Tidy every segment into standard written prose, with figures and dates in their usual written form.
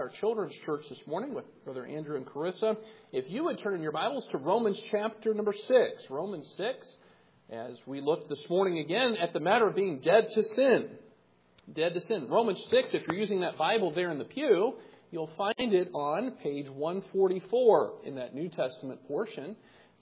Our children's church this morning with Brother Andrew and Carissa. If you would turn in your Bibles to Romans chapter number 6. Romans 6, as we look this morning again at the matter of being dead to sin. Dead to sin. Romans 6, if you're using that Bible there in the pew, you'll find it on page 144 in that New Testament portion.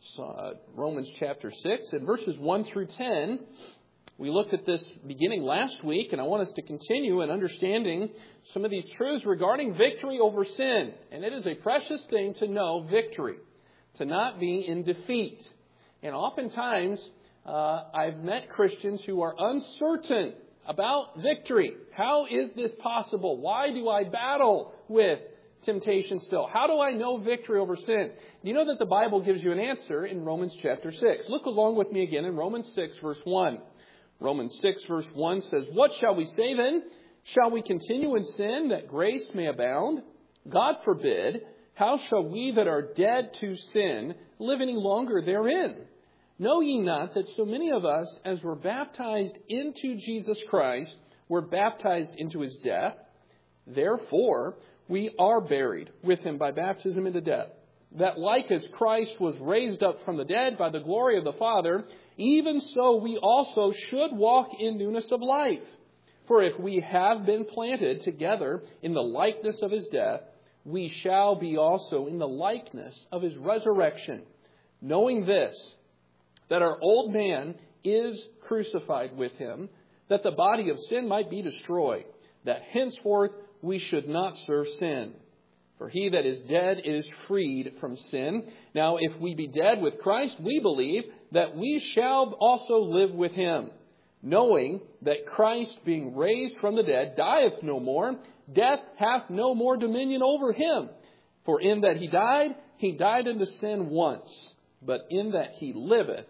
Romans chapter 6 and verses 1 through 10. We looked at this beginning last week, and I want us to continue in understanding some of these truths regarding victory over sin. And it is a precious thing to know victory, to not be in defeat. And oftentimes, I've met Christians who are uncertain about victory. How is this possible? Why do I battle with temptation still? How do I know victory over sin? You know that the Bible gives you an answer in Romans chapter 6. Look along with me again in Romans 6, verse 1. Romans 6, verse 1 says, "What shall we say then? Shall we continue in sin that grace may abound? God forbid. How shall we that are dead to sin live any longer therein? Know ye not that so many of us as were baptized into Jesus Christ were baptized into his death? Therefore we are buried with him by baptism into death, that like as Christ was raised up from the dead by the glory of the Father, even so we also should walk in newness of life. For if we have been planted together in the likeness of his death, we shall be also in the likeness of his resurrection. Knowing this, that our old man is crucified with him, that the body of sin might be destroyed, that henceforth we should not serve sin. For he that is dead is freed from sin. Now, if we be dead with Christ, we believe that we shall also live with him, knowing that Christ, being raised from the dead, dieth no more, death hath no more dominion over him. For in that he died unto sin once, but in that he liveth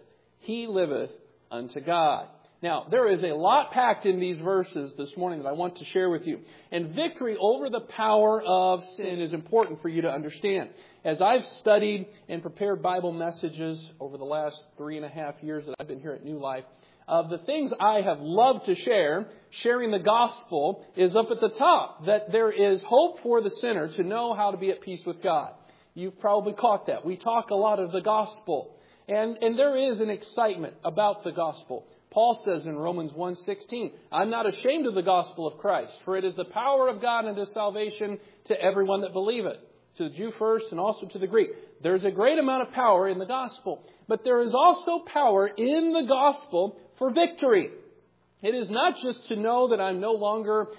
unto God." Now, there is a lot packed in these verses this morning that I want to share with you. And victory over the power of sin is important for you to understand. As I've studied and prepared Bible messages over the last 3.5 years that I've been here at New Life, of the things I have loved to share, sharing the gospel is up at the top. That there is hope for the sinner to know how to be at peace with God. You've probably caught that. We talk a lot of the gospel. And there is an excitement about the gospel. Paul says in Romans 1:16, "I'm not ashamed of the gospel of Christ, for it is the power of God unto salvation to everyone that believeth, to the Jew first and also to the Greek." There's a great amount of power in the gospel, but there is also power in the gospel for victory. It is not just to know that I'm no longer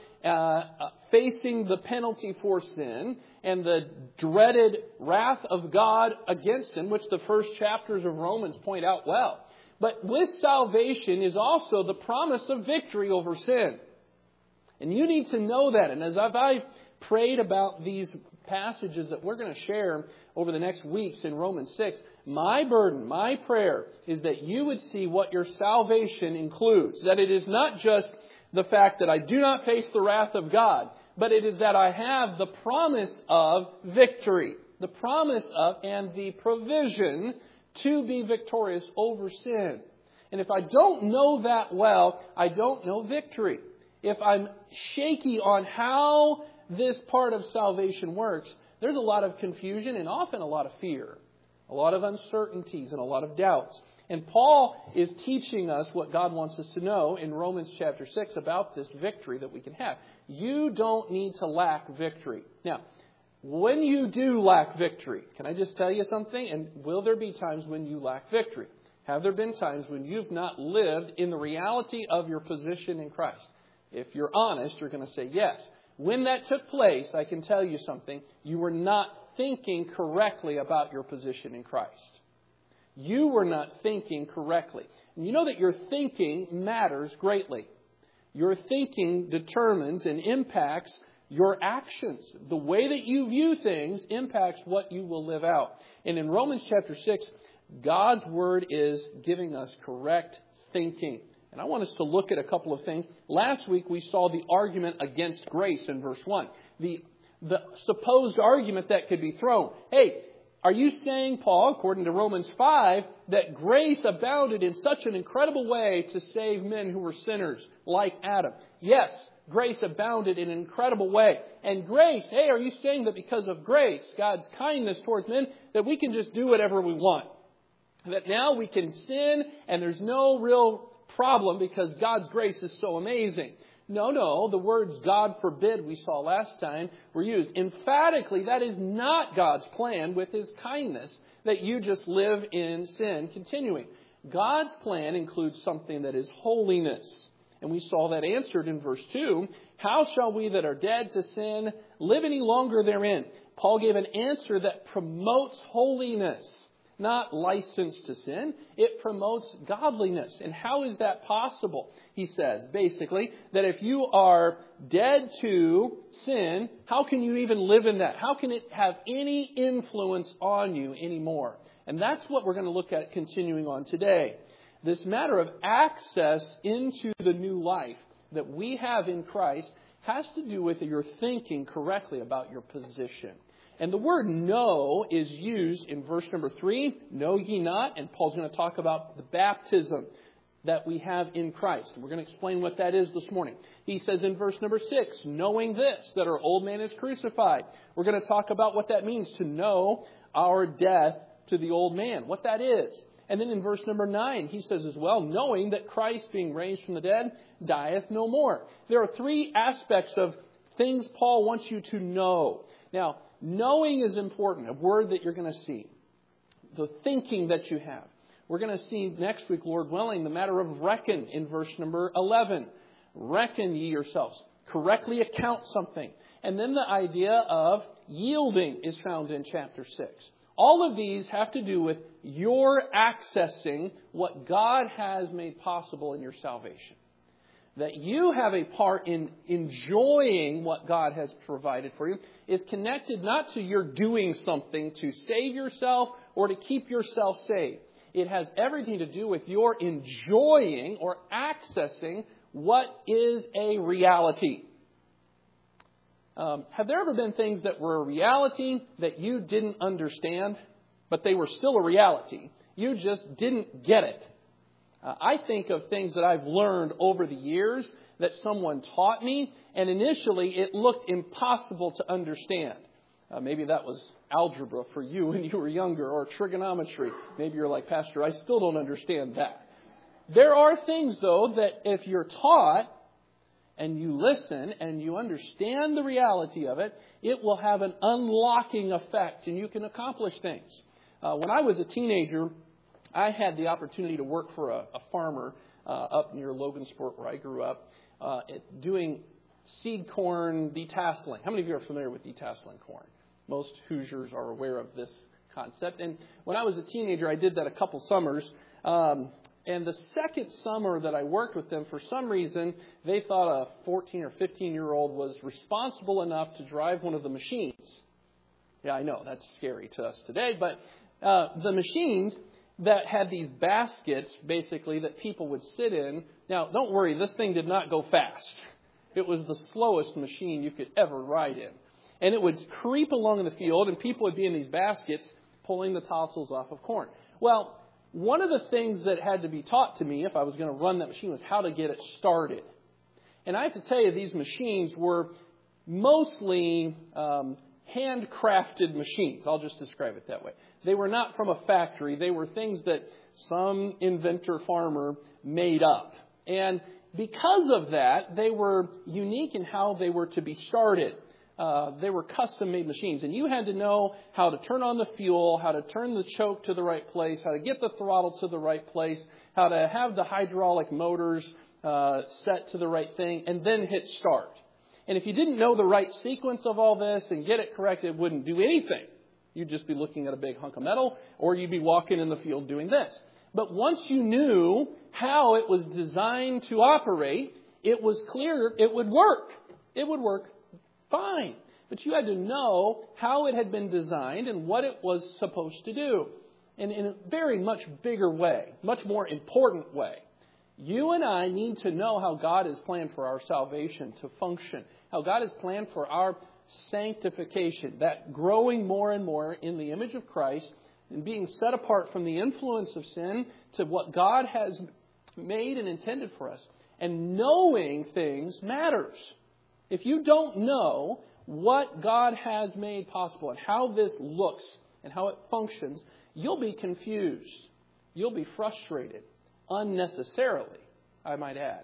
facing the penalty for sin and the dreaded wrath of God against sin, which the first chapters of Romans point out well. But with salvation is also the promise of victory over sin. And you need to know that. And as I've prayed about these passages that we're going to share over the next weeks in Romans 6, my burden, my prayer is that you would see what your salvation includes. That it is not just the fact that I do not face the wrath of God, but it is that I have the promise of victory. The promise of and the provision to be victorious over sin. And if I don't know that well, I don't know victory. If I'm shaky on how this part of salvation works, there's a lot of confusion and often a lot of fear, a lot of uncertainties and a lot of doubts. And Paul is teaching us what God wants us to know in Romans chapter 6 about this victory that we can have. You don't need to lack victory. Now, when you do lack victory, can I just tell you something? And will there be times when you lack victory? Have there been times when you've not lived in the reality of your position in Christ? If you're honest, you're going to say yes. When that took place, I can tell you something. You were not thinking correctly about your position in Christ. You were not thinking correctly. And you know that your thinking matters greatly. Your thinking determines and impacts your actions. The way that you view things impacts what you will live out. And in Romans chapter 6, God's Word is giving us correct thinking. And I want us to look at a couple of things. Last week we saw the argument against grace in verse 1. The supposed argument that could be thrown. Hey, Are you saying, Paul, according to Romans 5, that grace abounded in such an incredible way to save men who were sinners like Adam? Yes, grace abounded in an incredible way. And grace, hey, are you saying that because of grace, God's kindness towards men, that we can just do whatever we want? That now we can sin and there's no real problem because God's grace is so amazing? No, the words God forbid we saw last time were used. Emphatically, that is not God's plan with His kindness, that you just live in sin continuing. God's plan includes something that is holiness. And we saw that answered in verse 2. How shall we that are dead to sin live any longer therein? Paul gave an answer that promotes holiness, not license to sin. It promotes godliness. And how is that possible? He says, basically, that if you are dead to sin, how can you even live in that? How can it have any influence on you anymore? And that's what we're going to look at continuing on today. This matter of access into the new life that we have in Christ has to do with your thinking correctly about your position. And the word know is used in verse number 3, know ye not, and Paul's going to talk about the baptism that we have in Christ. And we're going to explain what that is this morning. He says in verse number 6, knowing this, that our old man is crucified. We're going to talk about what that means to know our death to the old man, what that is. And then in verse number 9, he says as well, knowing that Christ being raised from the dead dieth no more. There are three aspects of things Paul wants you to know. Now, knowing is important, a word that you're going to see. The thinking that you have. We're going to see next week, Lord willing, the matter of reckon in verse number 11. Reckon ye yourselves. Correctly account something. And then the idea of yielding is found in chapter 6. All of these have to do with your accessing what God has made possible in your salvation. That you have a part in enjoying what God has provided for you is connected not to your doing something to save yourself or to keep yourself saved. It has everything to do with your enjoying or accessing what is a reality. Have there ever been things that were a reality that you didn't understand, but they were still a reality? You just didn't get it. I think of things that I've learned over the years that someone taught me, and initially it looked impossible to understand. Maybe that was algebra for you when you were younger, or trigonometry. Maybe you're like, Pastor, I still don't understand that. There are things, though, that if you're taught and you listen and you understand the reality of it, it will have an unlocking effect and you can accomplish things. When I was a teenager, I had the opportunity to work for a farmer up near Logansport where I grew up doing seed corn detasseling. How many of you are familiar with detasseling corn? Most Hoosiers are aware of this concept. And when I was a teenager, I did that a couple summers. And the second summer that I worked with them, for some reason, they thought a 14 or 15-year-old was responsible enough to drive one of the machines. Yeah, I know, that's scary to us today. But the machines that had these baskets, basically, that people would sit in. Now, don't worry, this thing did not go fast. It was the slowest machine you could ever ride in. And it would creep along in the field, and people would be in these baskets pulling the tassels off of corn. Well, one of the things that had to be taught to me if I was going to run that machine was how to get it started. And I have to tell you, these machines were mostly handcrafted machines. I'll just describe it that way. They were not from a factory. They were things that some inventor farmer made up. And because of that, they were unique in how they were to be started. They were custom-made machines. And you had to know how to turn on the fuel, how to turn the choke to the right place, how to get the throttle to the right place, how to have the hydraulic motors set to the right thing, and then hit start. And if you didn't know the right sequence of all this and get it correct, it wouldn't do anything. You'd just be looking at a big hunk of metal, or you'd be walking in the field doing this. But once you knew how it was designed to operate, it was clear it would work. It would work fine. But you had to know how it had been designed and what it was supposed to do. And in a very much bigger way, much more important way. You and I need to know how God has planned for our salvation to function. How God has planned for our sanctification, that growing more and more in the image of Christ and being set apart from the influence of sin to what God has made and intended for us. And knowing things matters. If you don't know what God has made possible and how this looks and how it functions, you'll be confused. You'll be frustrated unnecessarily, I might add.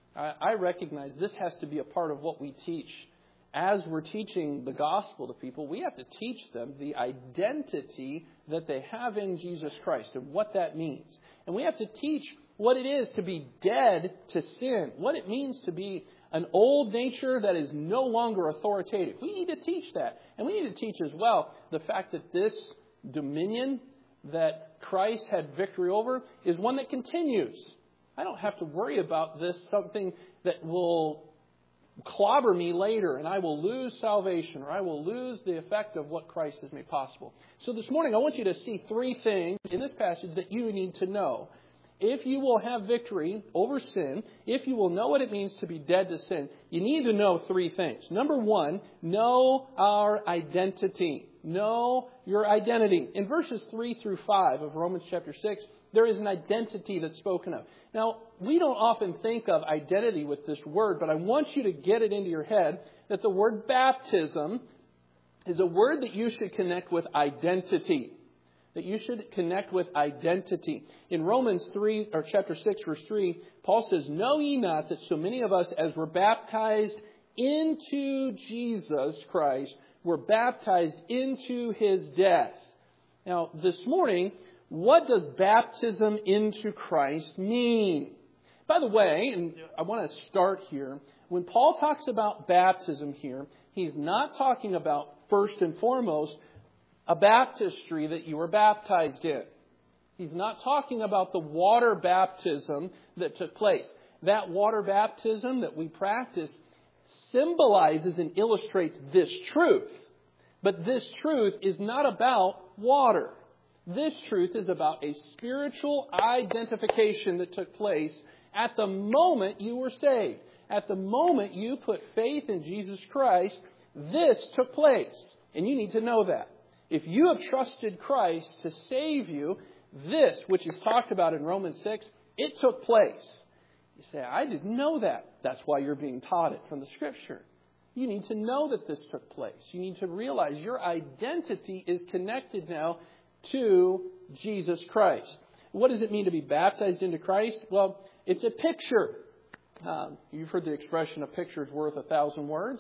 I recognize this has to be a part of what we teach. As we're teaching the gospel to people, we have to teach them the identity that they have in Jesus Christ and what that means. And we have to teach what it is to be dead to sin, what it means to be an old nature that is no longer authoritative. We need to teach that. And we need to teach as well the fact that this dominion that Christ had victory over is one that continues. I don't have to worry about this something that will clobber me later and I will lose salvation or I will lose the effect of what Christ has made possible. So this morning I want you to see three things in this passage that you need to know. If you will have victory over sin, if you will know what it means to be dead to sin, you need to know three things. Number one, know our identity. Know your identity. In verses 3 through 5 of Romans chapter 6, there is an identity that's spoken of. Now, we don't often think of identity with this word, but I want you to get it into your head that the word baptism is a word that you should connect with identity. That you should connect with identity. In Romans 3, or chapter 6, verse 3, Paul says, "Know ye not that so many of us as were baptized into Jesus Christ were baptized into His death." Now, this morning, what does baptism into Christ mean? By the way, and I want to start here, when Paul talks about baptism here, he's not talking about, first and foremost, a baptistry that you were baptized in. He's not talking about the water baptism that took place. That water baptism that we practice symbolizes and illustrates this truth. But this truth is not about water. This truth is about a spiritual identification that took place at the moment you were saved. At the moment you put faith in Jesus Christ, this took place. And you need to know that. If you have trusted Christ to save you, this, which is talked about in Romans 6, it took place. You say, I didn't know that. That's why you're being taught it from the Scripture. You need to know that this took place. You need to realize your identity is connected now to Jesus Christ. What does it mean to be baptized into Christ? Well, it's a picture. You've heard the expression, a picture is worth 1,000 words.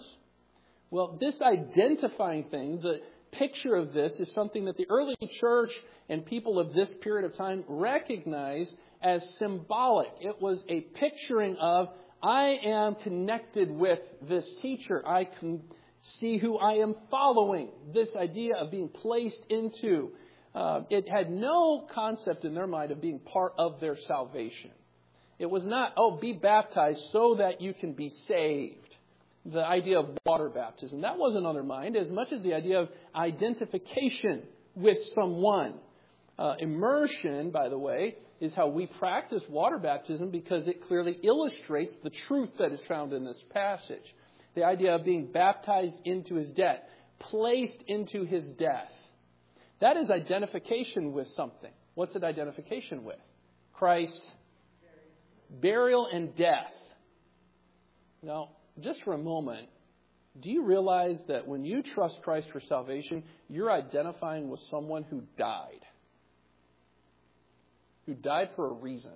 Well, this identifying thing, the picture of this is something that the early church and people of this period of time recognized as symbolic. It was a picturing of, I am connected with this teacher. I can see who I am following. This idea of being placed into. It had no concept in their mind of being part of their salvation. It was not, be baptized so that you can be saved. The idea of water baptism. That wasn't on their mind as much as the idea of identification with someone. Immersion, by the way, is how we practice water baptism because it clearly illustrates the truth that is found in this passage. The idea of being baptized into His death, placed into His death. That is identification with something. What's it identification with? Christ's burial and death. Now, just for a moment, do you realize that when you trust Christ for salvation, you're identifying with someone who died? Who died for a reason.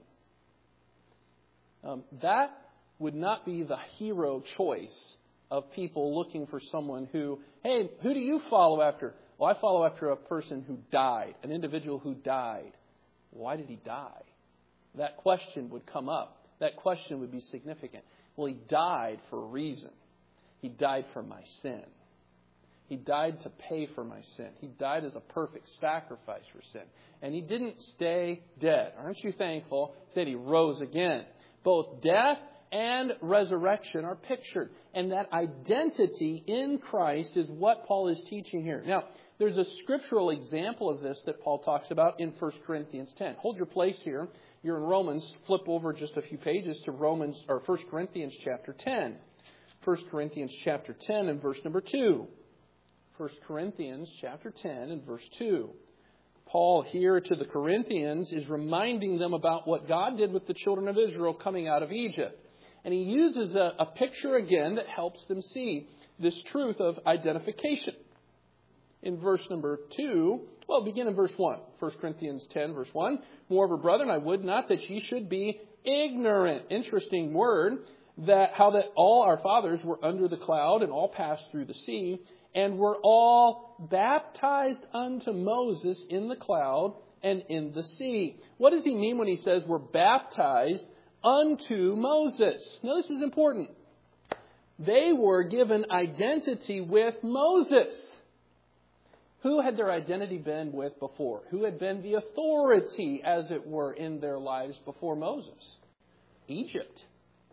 That would not be the hero choice of people looking for someone who, hey, who do you follow after? Well, I follow after a person who died, an individual who died. Why did he die? That question would come up. That question would be significant. Well, he died for a reason. He died for my sin. He died to pay for my sin. He died as a perfect sacrifice for sin. And He didn't stay dead. Aren't you thankful that He rose again? Both death and resurrection are pictured. And that identity in Christ is what Paul is teaching here. Now, there's a scriptural example of this that Paul talks about in 1 Corinthians 10. Hold your place here. You're in Romans. Flip over just a few pages to 1 Corinthians chapter 10. 1 Corinthians chapter 10 and verse number 2. 1 Corinthians chapter 10 and verse 2. Paul here to the Corinthians is reminding them about what God did with the children of Israel coming out of Egypt. And he uses a picture again that helps them see this truth of identification. In verse number 2, well, begin in verse 1. 1 Corinthians 10, verse 1. Moreover, brethren, I would not that ye should be ignorant. Interesting word. How that all our fathers were under the cloud and all passed through the sea and were all baptized unto Moses in the cloud and in the sea. What does he mean when he says we're baptized unto Moses? Now, this is important. They were given identity with Moses. Who had their identity been with before? Who had been the authority, as it were, in their lives before Moses? Egypt.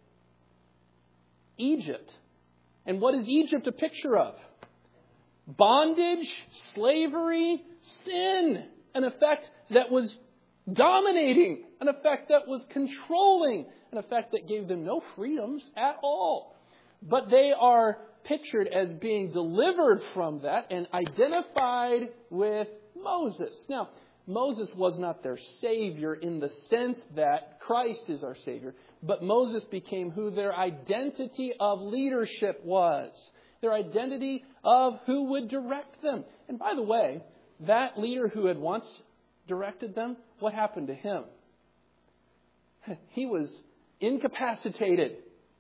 Egypt. And what is Egypt a picture of? Bondage, slavery, sin. An effect that was dominating. An effect that was controlling. An effect that gave them no freedoms at all. But they are pictured as being delivered from that and identified with Moses. Now, Moses was not their Savior in the sense that Christ is our Savior, but Moses became who their identity of leadership was. Their identity of who would direct them. And by the way, that leader who had once directed them, what happened to him? He was incapacitated.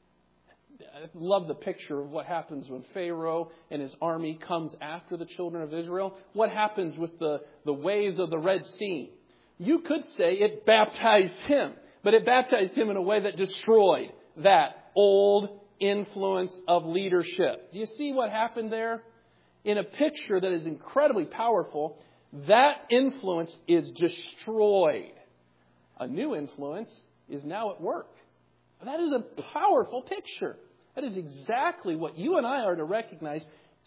I love the picture of what happens when Pharaoh and his army comes after the children of Israel. What happens with the waves of the Red Sea? You could say it baptized him, but it baptized him in a way that destroyed that old influence of leadership. Do you see what happened there? In a picture that is incredibly powerful, that influence is destroyed. A new influence is now at work. That is a powerful picture. That is exactly what you and I are to recognize.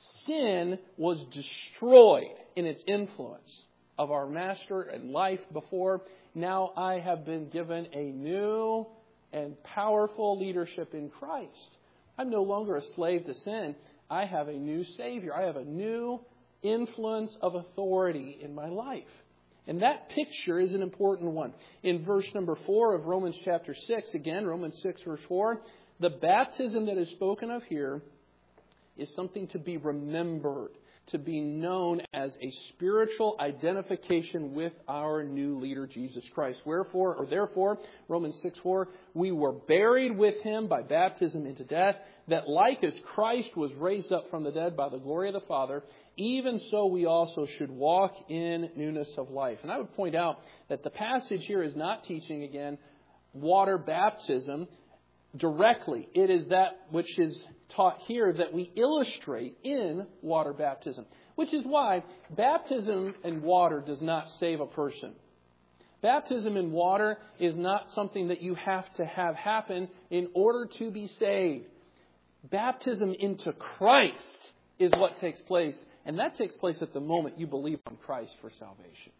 Sin was destroyed in its influence of our master and life before. Now I have been given a new and powerful leadership in Christ. I'm no longer a slave to sin. I have a new Savior. I have a new influence of authority in my life. And that picture is an important one. In verse number 4 of Romans chapter 6, again, Romans 6 verse 4, the baptism that is spoken of here is something to be remembered, to be known as a spiritual identification with our new leader, Jesus Christ. Therefore, Romans 6:4, we were buried with him by baptism into death, that like as Christ was raised up from the dead by the glory of the Father, even so we also should walk in newness of life. And I would point out that the passage here is not teaching, again, water baptism directly. It is that which is taught here that we illustrate in water baptism, which is why baptism in water does not save a person. Baptism in water is not something that you have to have happen in order to be saved. Baptism into Christ is what takes place, and that takes place at the moment you believe on Christ for salvation.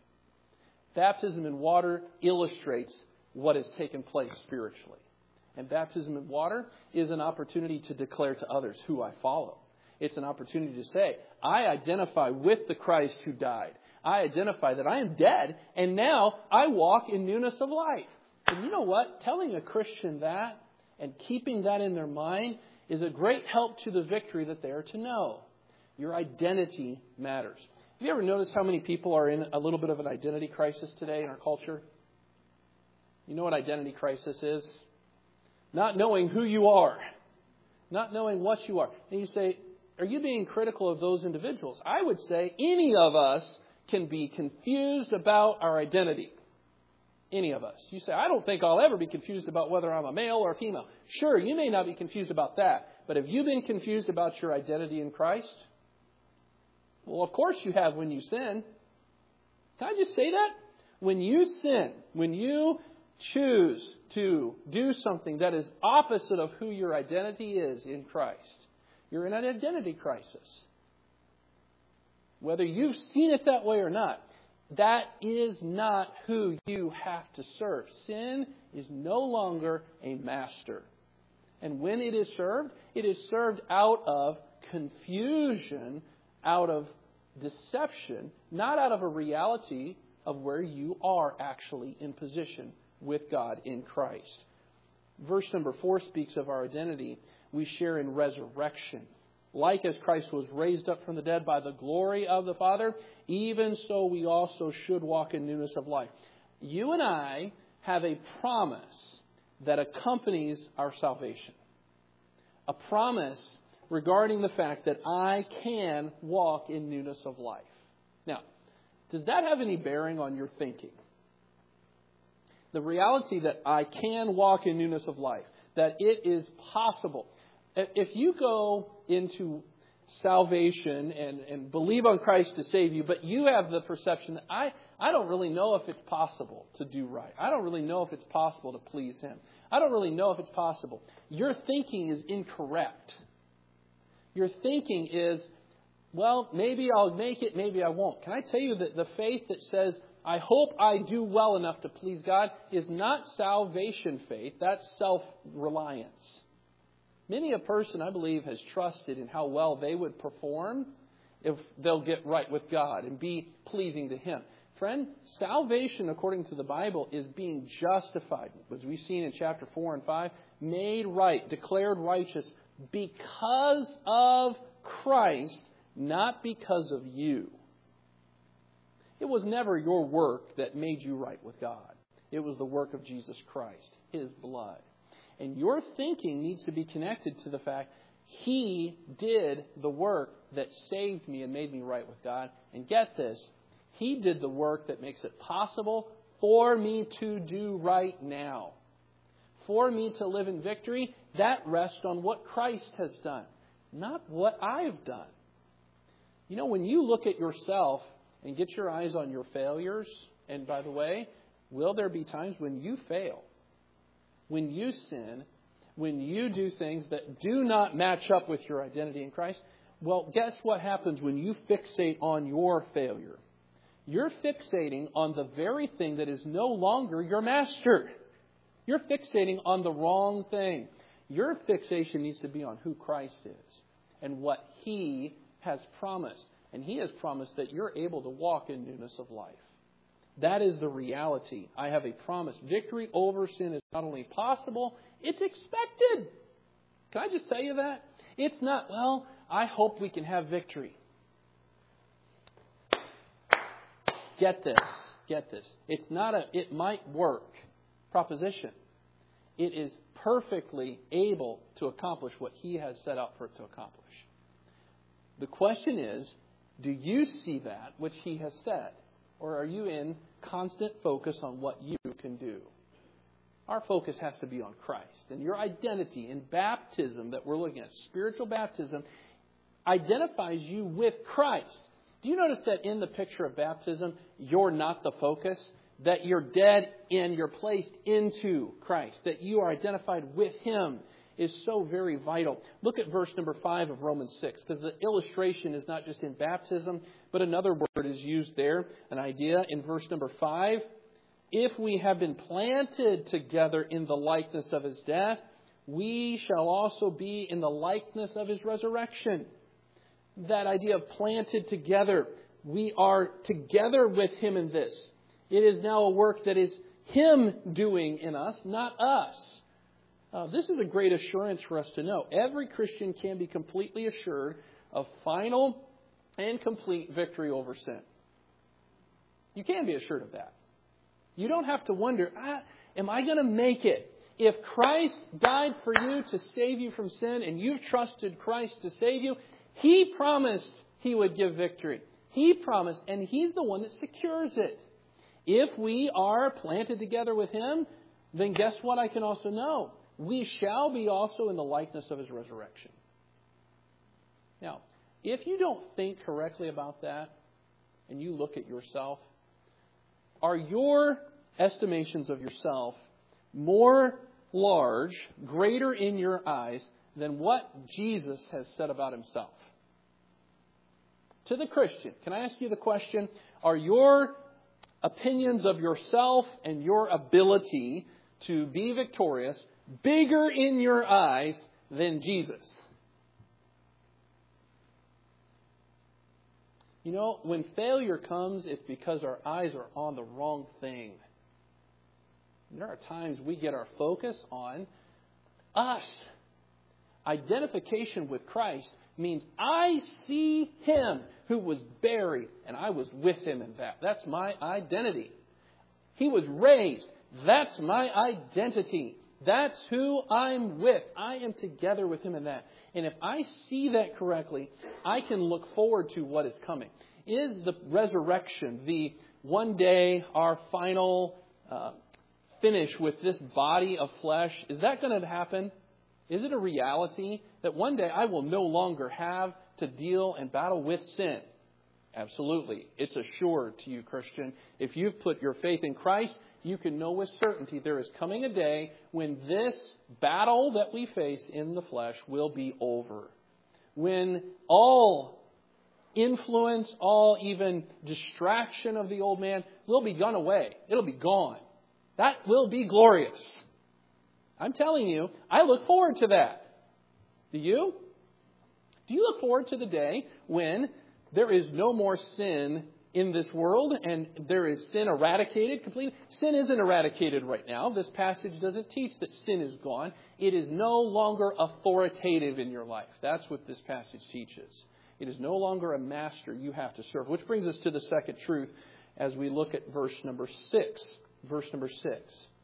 Baptism in water illustrates what has taken place spiritually. And baptism in water is an opportunity to declare to others who I follow. It's an opportunity to say, I identify with the Christ who died. I identify that I am dead, and now I walk in newness of life. And you know what? Telling a Christian that and keeping that in their mind is a great help to the victory that they are to know. Your identity matters. Have you ever noticed how many people are in a little bit of an identity crisis today in our culture? You know what identity crisis is? Not knowing who you are. Not knowing what you are. And you say, are you being critical of those individuals? I would say any of us can be confused about our identity. Any of us. You say, I don't think I'll ever be confused about whether I'm a male or a female. Sure, you may not be confused about that. But have you been confused about your identity in Christ? Well, of course you have when you sin. Can I just say that? When you sin, when you choose to do something that is opposite of who your identity is in Christ, you're in an identity crisis. Whether you've seen it that way or not, that is not who you have to serve. Sin is no longer a master. And when it is served out of confusion, out of deception, not out of a reality of where you are actually in position with God in Christ. Verse number 4 speaks of our identity. We share in resurrection. Like as Christ was raised up from the dead by the glory of the Father, even so we also should walk in newness of life. You and I have a promise that accompanies our salvation. A promise regarding the fact that I can walk in newness of life. Now, does that have any bearing on your thinking? The reality that I can walk in newness of life, that it is possible. If you go into salvation and believe on Christ to save you, but you have the perception that I don't really know if it's possible to do right. I don't really know if it's possible to please Him. I don't really know if it's possible. Your thinking is incorrect. Your thinking is, well, maybe I'll make it, maybe I won't. Can I tell you that the faith that says, I hope I do well enough to please God, is not salvation faith. That's self-reliance. Many a person, I believe, has trusted in how well they would perform if they'll get right with God and be pleasing to Him. Friend, salvation, according to the Bible, is being justified, as we've seen in chapter 4 and 5, made right, declared righteous because of Christ, not because of you. It was never your work that made you right with God. It was the work of Jesus Christ, His blood. And your thinking needs to be connected to the fact He did the work that saved me and made me right with God. And get this, He did the work that makes it possible for me to do right now. For me to live in victory, that rests on what Christ has done, not what I've done. You know, when you look at yourself and get your eyes on your failures, and by the way, will there be times when you fail? When you sin, when you do things that do not match up with your identity in Christ, well, guess what happens when you fixate on your failure? You're fixating on the very thing that is no longer your master. You're fixating on the wrong thing. Your fixation needs to be on who Christ is and what He has promised. And He has promised that you're able to walk in newness of life. That is the reality. I have a promise. Victory over sin is not only possible, it's expected. Can I just tell you that? It's not, well, I hope we can have victory. Get this. It's not a it might work proposition. It is perfectly able to accomplish what He has set out for it to accomplish. The question is, do you see that which He has said? Or are you in constant focus on what you can do? Our focus has to be on Christ. And your identity in baptism that we're looking at, spiritual baptism, identifies you with Christ. Do you notice that in the picture of baptism, you're not the focus? That you're dead and you're placed into Christ. That you are identified with Him is so very vital. Look at verse number 5 of Romans 6, because the illustration is not just in baptism, but another word is used there, an idea in verse number 5. If we have been planted together in the likeness of His death, we shall also be in the likeness of His resurrection. That idea of planted together. We are together with Him in this. It is now a work that is Him doing in us, not us. This is a great assurance for us to know. Every Christian can be completely assured of final and complete victory over sin. You can be assured of that. You don't have to wonder, am I going to make it? If Christ died for you to save you from sin and you've trusted Christ to save you, He promised He would give victory. He promised, and He's the one that secures it. If we are planted together with Him, then guess what I can also know? We shall be also in the likeness of His resurrection. Now, if you don't think correctly about that, and you look at yourself, are your estimations of yourself more large, greater in your eyes, than what Jesus has said about Himself? To the Christian, can I ask you the question, are your opinions of yourself and your ability to be victorious bigger in your eyes than Jesus? You know, when failure comes, it's because our eyes are on the wrong thing. There are times we get our focus on us. Identification with Christ means I see Him who was buried, and I was with Him in that. That's my identity. He was raised. That's my identity. That's who I'm with. I am together with Him in that. And if I see that correctly, I can look forward to what is coming. Is the resurrection, the one day, our final finish with this body of flesh, is that going to happen? Is it a reality that one day I will no longer have to deal and battle with sin? Absolutely. It's assured to you, Christian. If you've put your faith in Christ, you can know with certainty there is coming a day when this battle that we face in the flesh will be over. When all influence, all even distraction of the old man will be gone away. It'll be gone. That will be glorious. I'm telling you, I look forward to that. Do you? Do you look forward to the day when there is no more sin in this world and there is sin eradicated completely? Sin isn't eradicated right now. This passage doesn't teach that sin is gone. It is no longer authoritative in your life. That's what this passage teaches. It is no longer a master you have to serve. Which brings us to the second truth as we look at verse number 6. Verse number 6.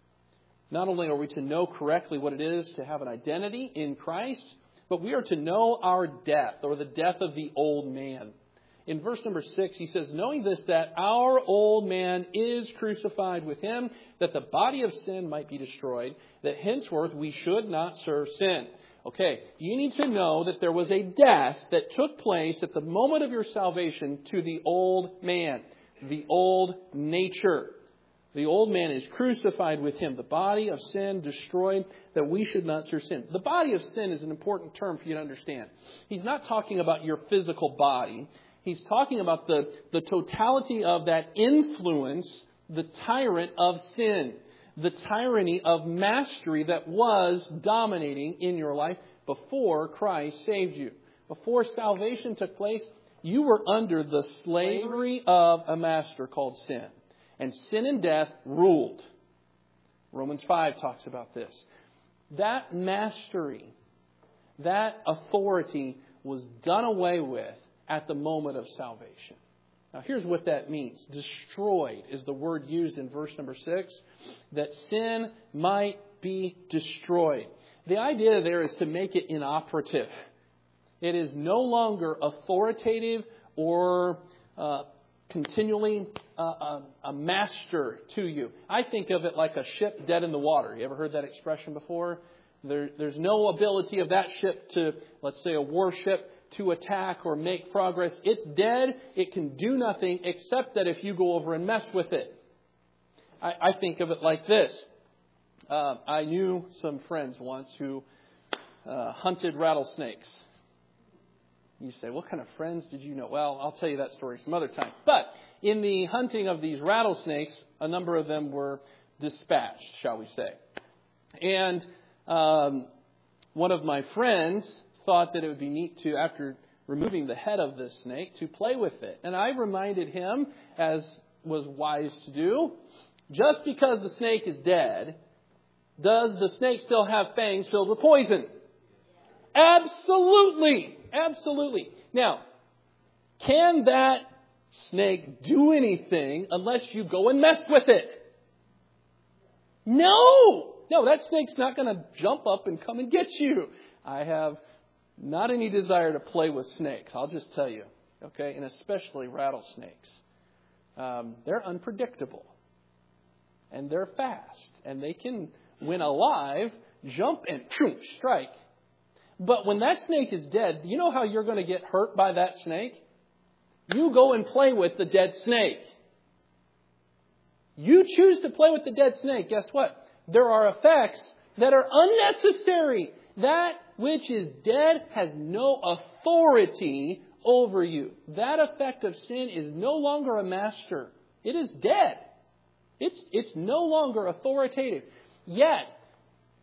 Not only are we to know correctly what it is to have an identity in Christ, but we are to know our death, or the death of the old man. In verse number 6, he says, knowing this, that our old man is crucified with Him, that the body of sin might be destroyed, that henceforth we should not serve sin. Okay, you need to know that there was a death that took place at the moment of your salvation to the old man, the old nature. The old man is crucified with Him. The body of sin destroyed, that we should not serve sin. The body of sin is an important term for you to understand. He's not talking about your physical body. He's talking about the totality of that influence, the tyrant of sin, the tyranny of mastery that was dominating in your life before Christ saved you. Before salvation took place, you were under the slavery of a master called sin. And sin and death ruled. Romans 5 talks about this. That mastery, that authority was done away with at the moment of salvation. Now here's what that means. Destroyed is the word used in verse number 6. That sin might be destroyed. The idea there is to make it inoperative. It is no longer authoritative or continually a master to you. I think of it like a ship dead in the water. You ever heard that expression before? There's no ability of that ship to, let's say, a warship to attack or make progress. It's dead. It can do nothing except that if you go over and mess with it. I think of it like this. I knew some friends once who hunted rattlesnakes. You say, what kind of friends did you know? Well, I'll tell you that story some other time. But in the hunting of these rattlesnakes, a number of them were dispatched, shall we say. And one of my friends thought that it would be neat to, after removing the head of this snake, to play with it. And I reminded him, as was wise to do, just because the snake is dead, does the snake still have fangs filled with poison? Absolutely. Absolutely. Now, can that snake do anything unless you go and mess with it? No, that snake's not going to jump up and come and get you. I have not any desire to play with snakes, I'll just tell you. Okay, and especially rattlesnakes. They're unpredictable. And they're fast. And they can, when alive, jump and strike. But when that snake is dead, you know how you're going to get hurt by that snake? You go and play with the dead snake. You choose to play with the dead snake. Guess what? There are effects that are unnecessary. That which is dead has no authority over you. That effect of sin is no longer a master. It is dead. It's no longer authoritative. Yet,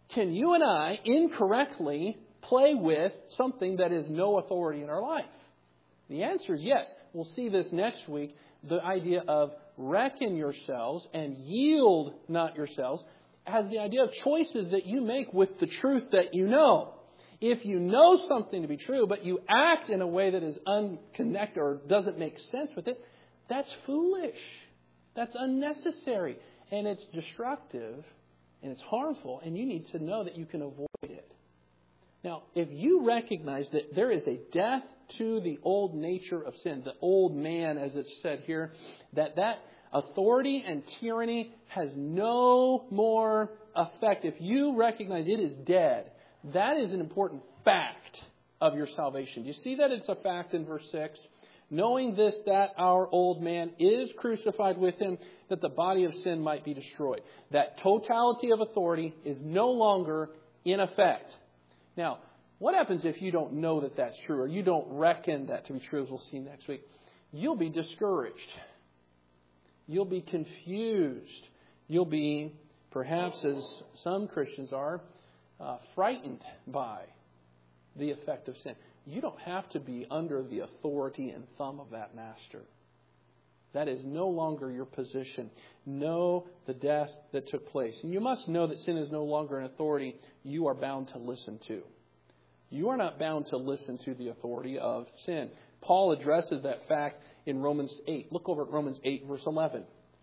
Can you and I incorrectly play with something that is no authority in our life? The answer is yes. We'll see this next week. The idea of reckon yourselves and yield not yourselves has the idea of choices that you make with the truth that you know. If you know something to be true, but you act in a way that is unconnected or doesn't make sense with it, that's foolish. That's unnecessary. And it's destructive and it's harmful. And you need to know that you can avoid it. Now, if you recognize that there is a death to the old nature of sin, the old man, as it's said here, that authority and tyranny has no more effect. If you recognize it is dead, that is an important fact of your salvation. Do you see that it's a fact in verse 6? Knowing this, that our old man is crucified with him, that the body of sin might be destroyed. That totality of authority is no longer in effect. Now, what happens if you don't know that that's true, or you don't reckon that to be true, as we'll see next week? You'll be discouraged. You'll be confused. You'll be, perhaps as some Christians are, frightened by the effect of sin. You don't have to be under the authority and thumb of that master. That is no longer your position. Know the death that took place. And you must know that sin is no longer an authority you are bound to listen to. You are not bound to listen to the authority of sin. Paul addresses that fact in Romans 8. Look over at Romans 8, verse 11.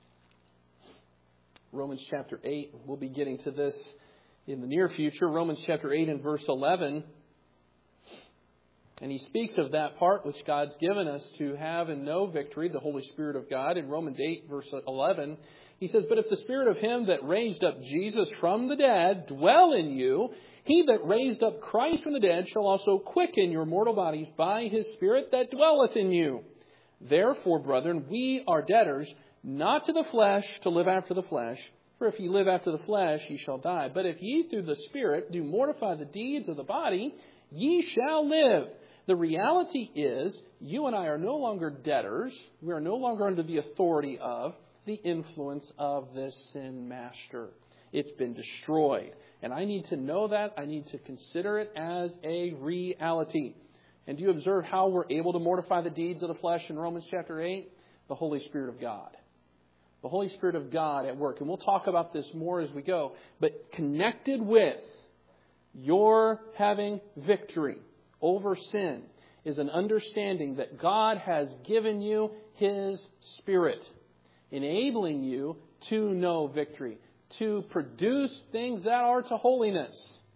Romans chapter 8. We'll be getting to this in the near future. Romans chapter 8 and verse 11. And he speaks of that part which God's given us to have and know victory, the Holy Spirit of God. In Romans 8, verse 11, he says, "But if the Spirit of him that raised up Jesus from the dead dwell in you, he that raised up Christ from the dead shall also quicken your mortal bodies by his Spirit that dwelleth in you. Therefore, brethren, we are debtors, not to the flesh, to live after the flesh. For if ye live after the flesh, ye shall die. But if ye through the Spirit do mortify the deeds of the body, ye shall live." The reality is, you and I are no longer debtors. We are no longer under the authority of the influence of this sin master. It's been destroyed. And I need to know that. I need to consider it as a reality. And do you observe how we're able to mortify the deeds of the flesh in Romans chapter 8? The Holy Spirit of God. The Holy Spirit of God at work. And we'll talk about this more as we go. But connected with your having victory over sin is an understanding that God has given you His Spirit, enabling you to know victory, to produce things that are to holiness.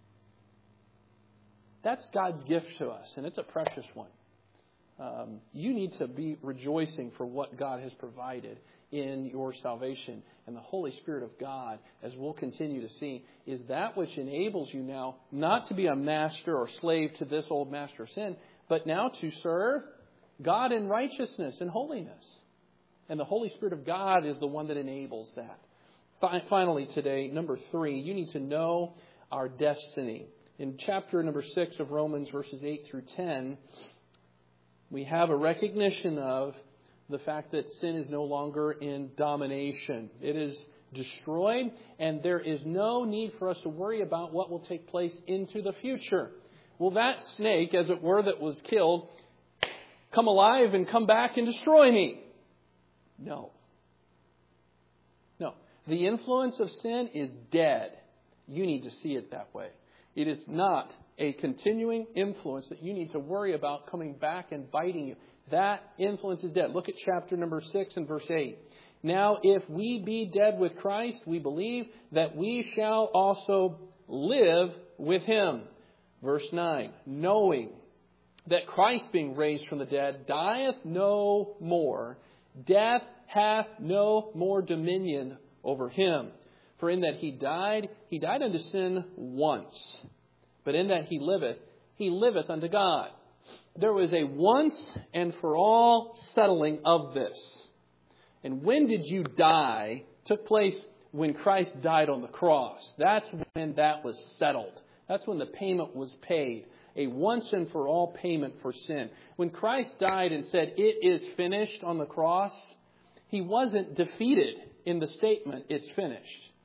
That's God's gift to us, and it's a precious one. You need to be rejoicing for what God has provided in your salvation. And the Holy Spirit of God, as we'll continue to see, is that which enables you now not to be a master or slave to this old master of sin, but now to serve God in righteousness and holiness. And the Holy Spirit of God is the one that enables that. Finally today, number 3, you need to know our destiny. In chapter number 6 of Romans, verses 8 through 10, we have a recognition of the fact that sin is no longer in domination. It is destroyed, and there is no need for us to worry about what will take place into the future. Will that snake, as it were, that was killed, come alive and come back and destroy me? No. No. The influence of sin is dead. You need to see it that way. It is not a continuing influence that you need to worry about coming back and biting you. That influence is dead. Look at chapter number 6 and verse 8. "Now, if we be dead with Christ, we believe that we shall also live with Him." Verse 9. "Knowing that Christ being raised from the dead dieth no more, death hath no more dominion over Him. For in that He died unto sin once. But in that He liveth unto God." There was a once and for all settling of this. And when did you die? It took place when Christ died on the cross. That's when that was settled. That's when the payment was paid. A once and for all payment for sin. When Christ died and said, "It is finished" on the cross, He wasn't defeated in the statement, "It's finished."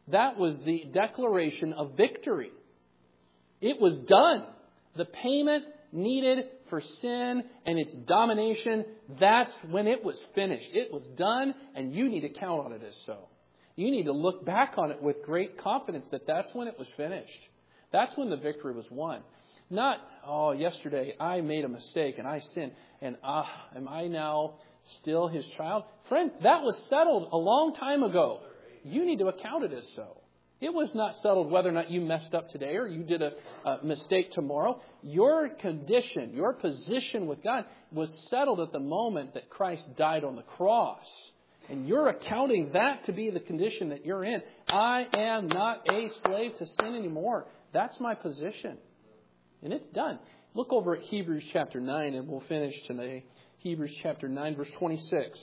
That was the declaration of victory. It was done. The payment needed for sin and its domination, that's when it was finished. It was done, and you need to count on it as so. You need to look back on it with great confidence that that's when it was finished. That's when the victory was won. Not, yesterday I made a mistake and I sinned, and am I now still His child? Friend, that was settled a long time ago. You need to account it as so. It was not settled whether or not you messed up today or you did a mistake tomorrow. Your condition, your position with God was settled at the moment that Christ died on the cross. And you're accounting that to be the condition that you're in. I am not a slave to sin anymore. That's my position. And it's done. Look over at Hebrews chapter 9 and we'll finish today. Hebrews chapter 9 verse 26.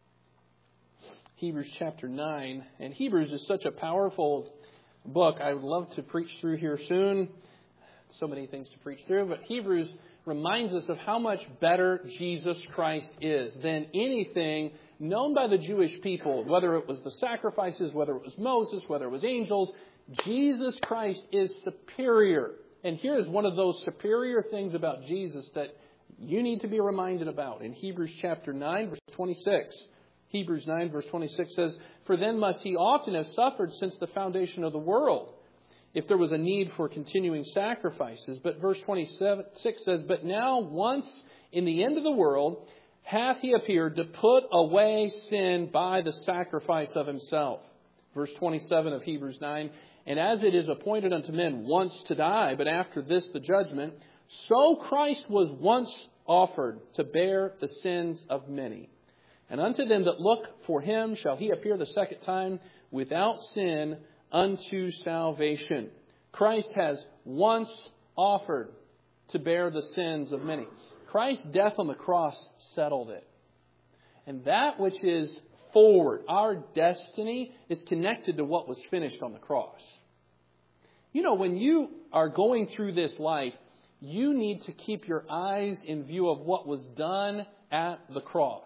Hebrews chapter 9. And Hebrews is such a powerful book. I would love to preach through here soon. So many things to preach through. But Hebrews reminds us of how much better Jesus Christ is than anything known by the Jewish people. Whether it was the sacrifices, whether it was Moses, whether it was angels. Jesus Christ is superior. And here's one of those superior things about Jesus that you need to be reminded about. In Hebrews chapter 9 verse 26. Hebrews 9 verse 26 says, "For then must He often have suffered since the foundation of the world, if there was a need for continuing sacrifices." But verse 26 says, "But now once in the end of the world hath He appeared to put away sin by the sacrifice of Himself." Verse 27 of Hebrews 9, "And as it is appointed unto men once to die, but after this the judgment, so Christ was once offered to bear the sins of many. And unto them that look for Him shall He appear the second time without sin unto salvation." Christ has once offered to bear the sins of many. Christ's death on the cross settled it. And that which is forward, our destiny, is connected to what was finished on the cross. You know, when you are going through this life, you need to keep your eyes in view of what was done at the cross.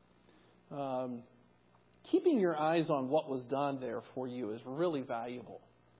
Keeping your eyes on what was done there for you is really valuable.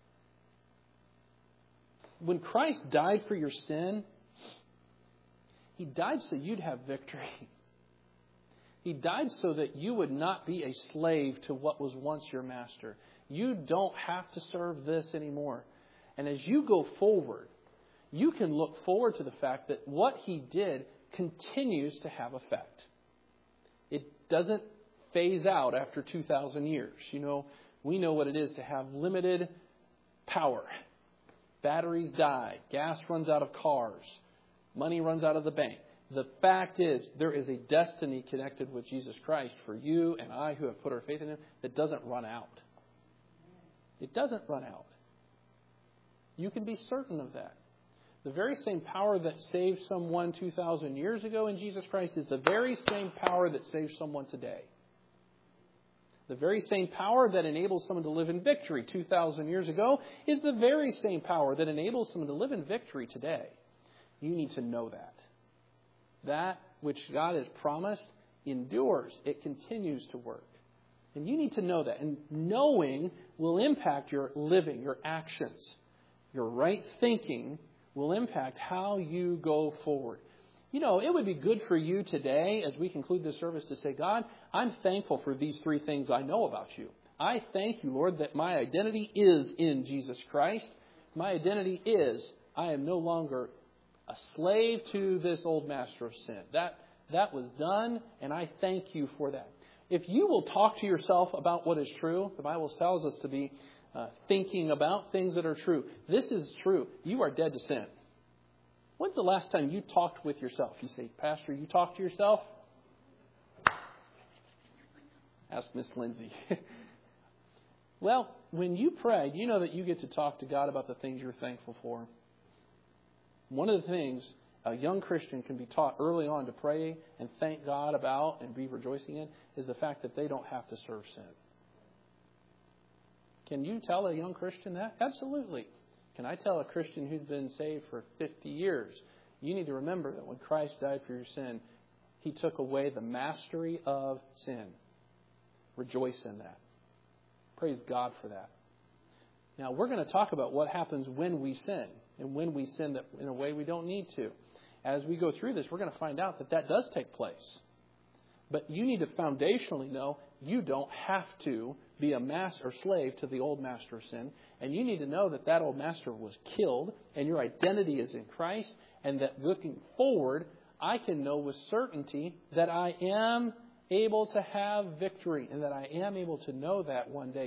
When Christ died for your sin, He died so you'd have victory. He died so that you would not be a slave to what was once your master. You don't have to serve this anymore. And as you go forward, you can look forward to the fact that what He did continues to have effect. It doesn't phase out after 2,000 years. You know, we know what it is to have limited power. Batteries die. Gas runs out of cars. Money runs out of the bank. The fact is, there is a destiny connected with Jesus Christ for you and I who have put our faith in Him that doesn't run out. It doesn't run out. You can be certain of that. The very same power that saved someone 2,000 years ago in Jesus Christ is the very same power that saves someone today. The very same power that enables someone to live in victory 2,000 years ago is the very same power that enables someone to live in victory today. You need to know that. That which God has promised endures. It continues to work. And you need to know that. And knowing will impact your living, your actions. Your right thinking will impact how you go forward. You know, it would be good for you today, as we conclude this service, to say, God, I'm thankful for these three things I know about You. I thank You, Lord, that my identity is in Jesus Christ. My identity is I am no longer a slave to this old master of sin. That was done, and I thank You for that. If you will talk to yourself about what is true, the Bible tells us to be thinking about things that are true. This is true. You are dead to sin. When's the last time you talked with yourself? You say, Pastor, you talk to yourself? Ask Miss Lindsay. Well, when you pray, you know that you get to talk to God about the things you're thankful for. One of the things a young Christian can be taught early on to pray and thank God about and be rejoicing in is the fact that they don't have to serve sin. Can you tell a young Christian that? Absolutely. Can I tell a Christian who's been saved for 50 years, you need to remember that when Christ died for your sin, He took away the mastery of sin. Rejoice in that. Praise God for that. Now, we're going to talk about what happens when we sin, and when we sin in a way we don't need to. As we go through this, we're going to find out that does take place. But you need to foundationally know you don't have to be a master or slave to the old master of sin. And you need to know that old master was killed, and your identity is in Christ, and that looking forward, I can know with certainty that I am able to have victory, and that I am able to know that one day